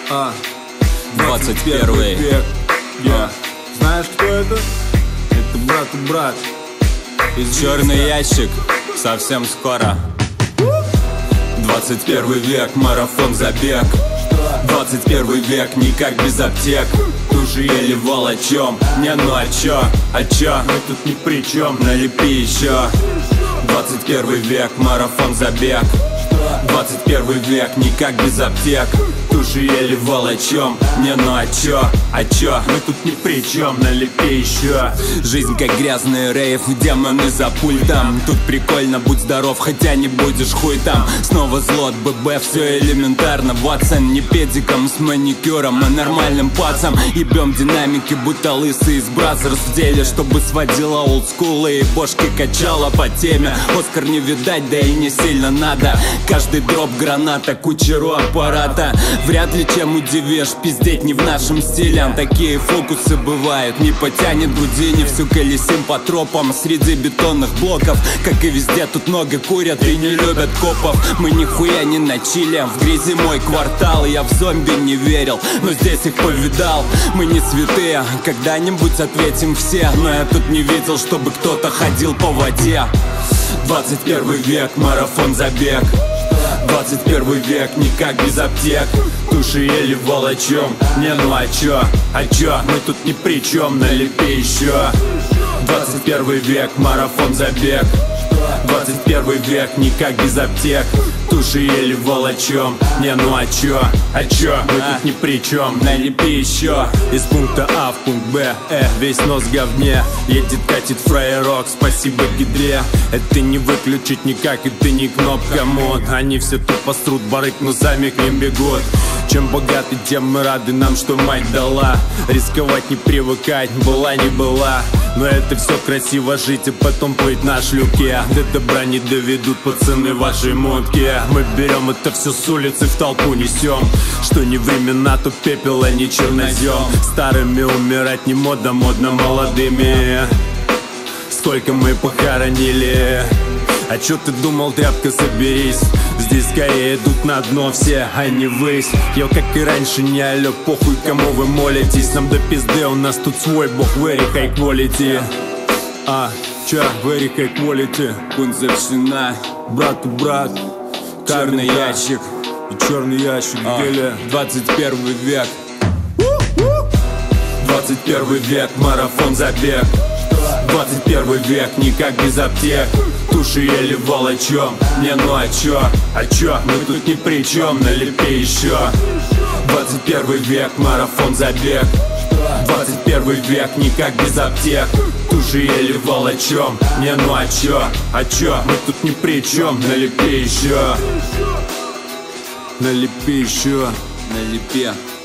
21 век. Знаешь, кто это? Это брат и брат. Черный ящик совсем скоро. 21 век, марафон, забег. 21 век, никак без аптек. Туши еле волочем. Не, ну а чё? Мы тут ни при чем, налепи еще. 21 век, марафон, забег. 21 век, никак без аптек. Туши еле волочем. Не, ну а чё? Мы тут ни при чем, налепи еще. Жизнь как грязный рейв, демоны за пультом. Тут прикольно, будь здоров, хотя не будешь хуй там. Снова зло от ББ, все элементарно. Ватсон не педиком с маникюром, а нормальным пацам. Ебем динамики, будто лысый из Бразерс в деле, чтобы сводила олдскулы и бошки качала по теме. Оскар не видать, да и не сильно надо. Каждый дроп граната, кучеру аппарата. Вряд ли чем удивишь, пиздеть не в нашем стиле. Такие фокусы бывают, не потянет Гудини. Всю колесим по тропам среди бетонных блоков. Как и везде, тут много курят и не любят копов. Мы нихуя не на чиле, в грязи мой квартал. Я в зомби не верил, но здесь их повидал. Мы не святые, когда-нибудь ответим все. Но я тут не видел, чтобы кто-то ходил по воде. 21 век, марафон, забег. 21 век, никак без аптек. Туши еле волочем. Не, ну а чё? Мы тут ни при чем, налепи еще. 21 век, марафон, забег. 21 век, никак без аптек. Туши еле волочем. Не, ну а чё? Мы тут ни при чем, налепи еще. Из пункта А в пункт Б, весь нос в говне. Едет, катит фраерок, спасибо гидре. Это не выключить никак, это не кнопка мод. Они все тупо срут барык, но сами к ним бегут. Чем богаты, тем мы рады нам, что мать дала. Рисковать не привыкать, была не была. Но это все красиво жить и потом плыть на шлюпке. До добра не доведут пацаны вашей мутки. Мы берем это все с улицы, в толпу несем. Что не времена, то пепел, а не чернозем. Старыми умирать не модно, модно молодыми. Сколько мы похоронили. А чё ты думал, тряпка, соберись. Здесь скорее идут на дно все, а не ввысь. Я как и раньше, не алё, похуй, кому вы молитесь. Нам до пизды, у нас тут свой бог, very high quality. Very high quality. Кунцевщина, брат и брат. черный ящик. И черный ящик в деле. 21 век. 21 век, марафон, забег. 21 век, никак без аптек. Туши еле волочем. Не, ну а чё? Мы тут ни при чем, налепи еще. 21 век, марафон, забег. 21 век, никак без аптек. Туши еле волочем. Не, ну а чё? Мы тут ни при чем, налепи еще. Налепи еще. Налепи.